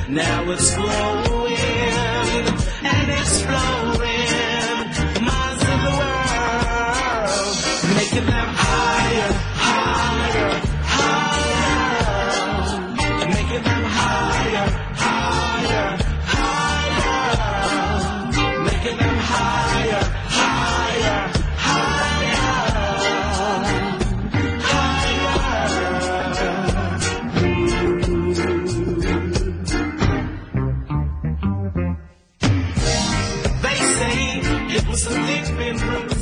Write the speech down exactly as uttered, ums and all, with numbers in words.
Now it's flowing and it's flowing, minds of the world, making them higher, higher, higher, making them higher, higher, higher, making them higher, higher, higher, higher. They say it was a deep in room.